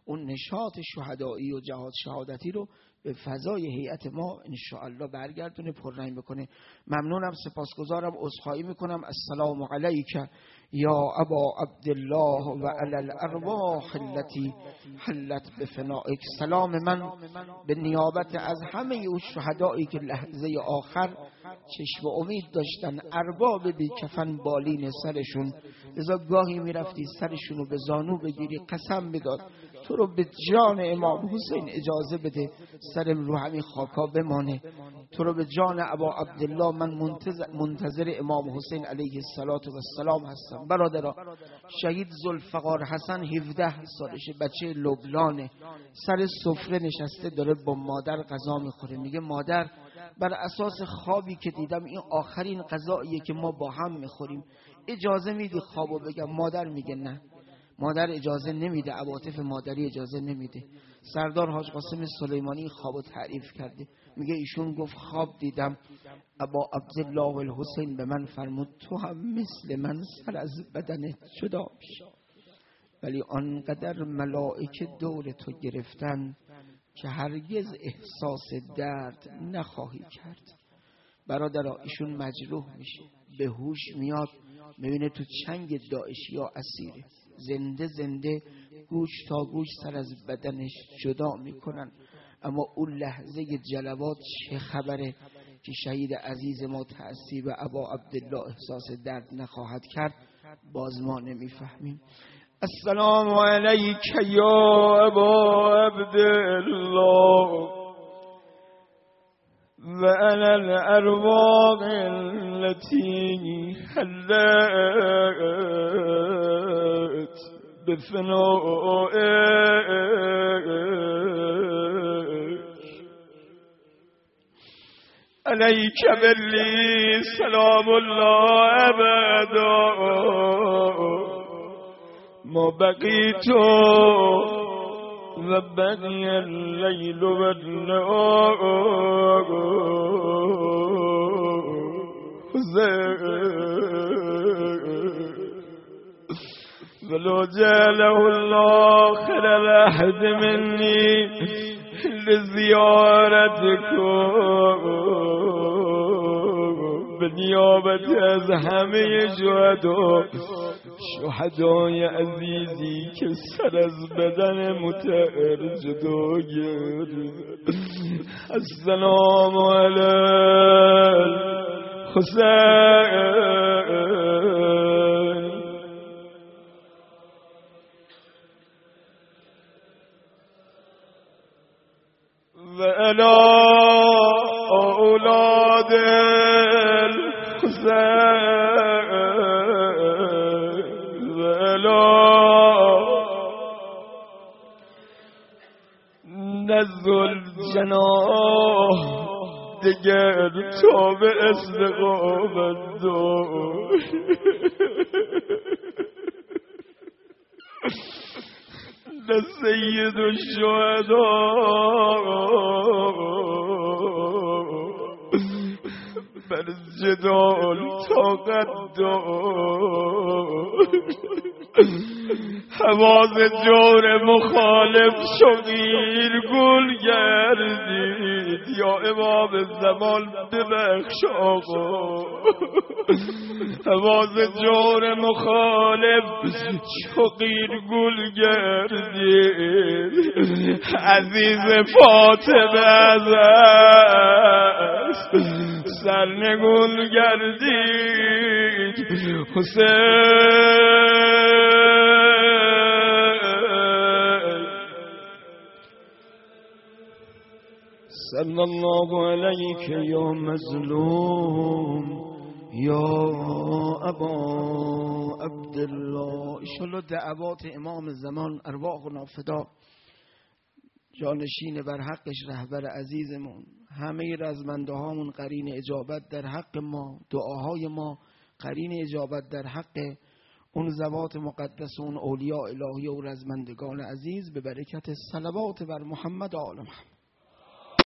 اون نشاط شهدایی و جهاد شهادتی رو به فضای هیئت ما انشاءالله برگردونه، پررنگ بکنه. ممنونم، سپاسگزارم، عذرخواهی میکنم. السلام علیک یا ابا عبدالله و علی الارواح التي حلت بفنائک. سلام من به نیابت از همه اون شهدایی که لحظه آخر چشم امید داشتن، ارباب بی کفن بالین سرشون، لذا گاهی میرفتی سرشون رو به زانو بگیری، قسم میداد تو رو به جان امام حسین اجازه بده سرم رو همین خاکا بمانه، تو رو به جان ابا عبدالله من منتظر امام حسین علیه السلام هستم. برادرها، شهید ذوالفقار حسن 17 سالشه، بچه لبنانه، سر سفره نشسته داره با مادر غذا میخوره. میگه مادر، بر اساس خوابی که دیدم این آخرین غذاییه که ما با هم میخوریم، اجازه میدی خوابو بگم؟ مادر میگه نه، مادر اجازه نمیده، عواطف مادری اجازه نمیده. سردار حاج قاسم سلیمانی خوابو تعریف کرده، میگه ایشون گفت خواب دیدم ابا عبدالله الحسین به من فرمود تو هم مثل من سر از بدنت جدا میشه، ولی آنقدر ملائکه دور تو گرفتن که هرگز احساس درد نخواهی کرد. برادرها، ایشون مجروح میشه، به هوش میاد، میبینه تو چنگ داعشی ها اسیره، زنده زنده گوش تا گوش سر از بدنش جدا میکنن. اما اون لحظه جلوات چه خبره که شهید عزیز ما تأثیر به ابا عبدالله احساس درد نخواهد کرد، باز ما نمیفهمیم. السلام علیک یا ابا عبدالله و علی الارواح التي حلت بفنائک. علیک بلی سلام الله ابدا ما بقیت و بقی اللیل و النهار ولو جعله الله خير العهد مني لزیارتکم به نیابت از همه شهدای عزیزی که سر از بدن متعر جدا گرفت. السلام علی الحسین و علی اولاد الحسین و علی نزل الجناح دگر تا به استقامت دار. سید الشهداء بر جدال طاقت دار. حواس جور مخالف شغیر گل گردید، یا امام زمان ببخش آقا. حواس جور مخالف شغیر گل گردید، عزیز فاطمه ازش سرنگون گردید. حسین صلی الله علیک یا مظلوم یا ابا عبدالله. انشالله دعوات امام زمان ارواحنا فدا، جانشین بر حقش رهبر عزیزمون، همه رزمنده هامون قرین اجابت در حق ما، دعاهای ما قرین اجابت در حق اون ذوات مقدس، اون اولیاء الهی و رزمندگان عزیز، به برکت صلوات بر محمد و آل محمد.